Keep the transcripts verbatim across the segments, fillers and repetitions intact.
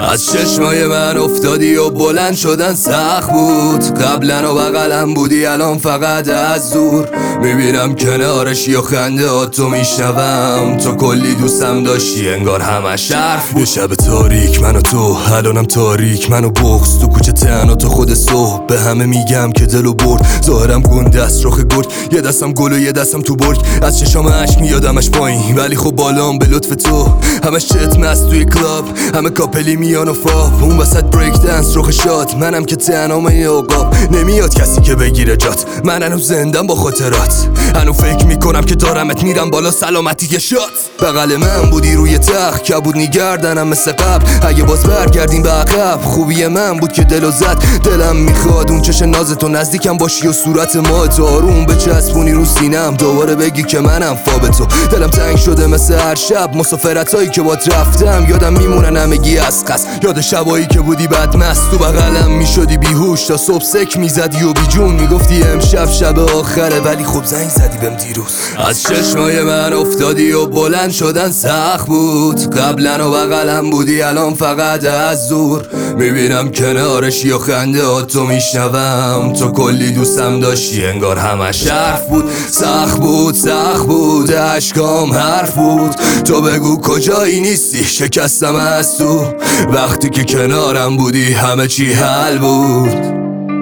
از چشمای من افتادی و بلند شدن سخت بود. قبلا و بغلم بودی الان فقط از دور میبینم کنارشی و خنده ها تو میشنوم. تو کلی دوستم داشتی انگار همش حرف بود. یه شب تاریک من و تو الانم تاریک، من و بغض تو کوچه تنها تو خود صبح به همه میگم که دلو برد. ظاهرم گنده است رخ گرگ، یه دستم گل و یه دستم تو برگ. از چشام اشک میادمش پایین ولی خب بالام به لطف تو. همش چتم است توی کلاب، همه کاپلی میان و فاپ. اون وسط بریک دنس رخ شاد، منم که تنهام عقاب. نمیاد کسی که بگیره جات، من هنوز زندم با خاطرات. هنوز فکر میکنم که دارمت میرم بالا سلامتی که شات. بغل من بودی روی تخت کبود نیگردنم مثل قبل. اگه باز برگردیم به عقب خوبی من بود که دلو زد. دلم میخواد اون چش نازتو نزدیکم باشی و صورت ما تو آروم بچسبونی رو سینم. دوباره بگی که منم فاب تو. دلم تنگ شده مثل هر شب، مسافرتایی که بات رفتم یادم میمونن همگی از قصد. یاد شبایی که بودی بدمست تو بغلم میشدی بیهوش تا صبح سک میزدی و بیجون میگفتی امشب شب آخره ولی خب زنگ زدی بهم دیروز. از چشمای من افتادی و بلند شدن سخت بود. قبلا و بغلم بودی الان فقط از دور میبینم کنارشی و خنده ها تو میشنوم. تو کلی دوستم داشتی انگار همش حرف بود. سخت بود سخت بود اشکام حرف بود. تو بگو کجایی نیستی شکستم از تو. وقتی که کنارم بودی همه چی حل بود.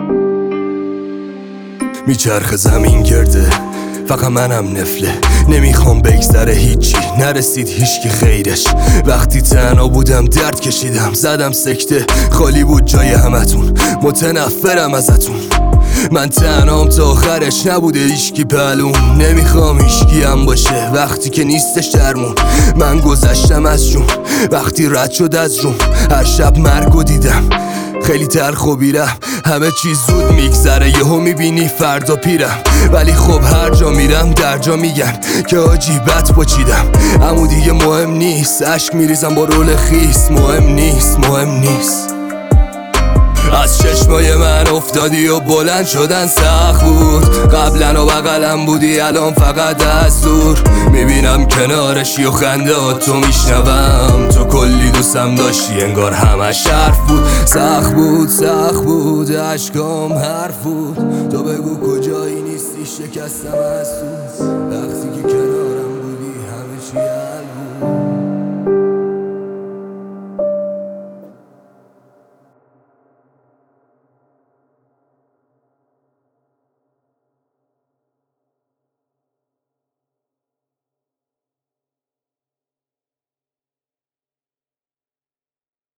میچرخ زمین گرده فقط منم نفله، نمیخوام بگذره هیچی نرسید هیچکی خیرش. وقتی تنها بودم درد کشیدم زدم سکته، خالی بود جای همتون متنفرم ازتون. من تنهام تا آخرش نبوده هیچکی پلون. نمیخوام هیچکی هم باشه وقتی که نیستش درمون. من گذشتم از جون وقتی رد شد از روم. هر شب مرگو دیدم خیلی تلخ و بیرم. همه چیز زود میگذره یهو میبینی فردا پیرم. ولی خب هر جا میرم در جا میگن که آجی بد پاچیدم. امو دیگه مهم نیست اشک میریزم با رول خیس. مهم نیست مهم نیست. از چشمای من افتادی و بلند شدن سخت بود. قبلا و بغلم بودی الان فقط از دور میبینم کنارشی و خنده ها تو میشنوم. تو کلی دوستم داشتی انگار همش حرف بود. سخت بود سخت بود اشکام حرف بود. تو بگو کجایی نیستی شکستم از تو. وقتی که